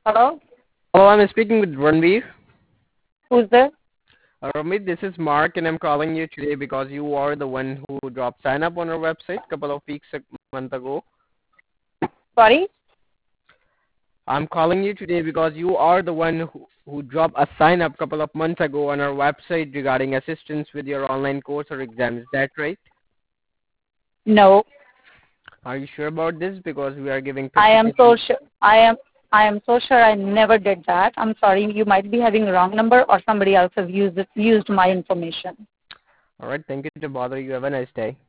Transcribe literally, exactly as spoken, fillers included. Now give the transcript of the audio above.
Hello? Hello, I'm speaking with Ranveer. Who's this? Uh, Ranveer, this is Mark, and I'm calling you today because you are the one who dropped sign up on our website a couple of weeks, a month ago. Sorry? I'm calling you today because you are the one who, who dropped a sign up a couple of months ago on our website regarding assistance with your online course or exam. Is that right? No. Are you sure about this? Because we are giving I fifty am so percent. sure. I am. I am so sure I never did that. I'm sorry. You might be having a wrong number, or somebody else has used it, used my information. All right, thank you to bother you. Have a nice day.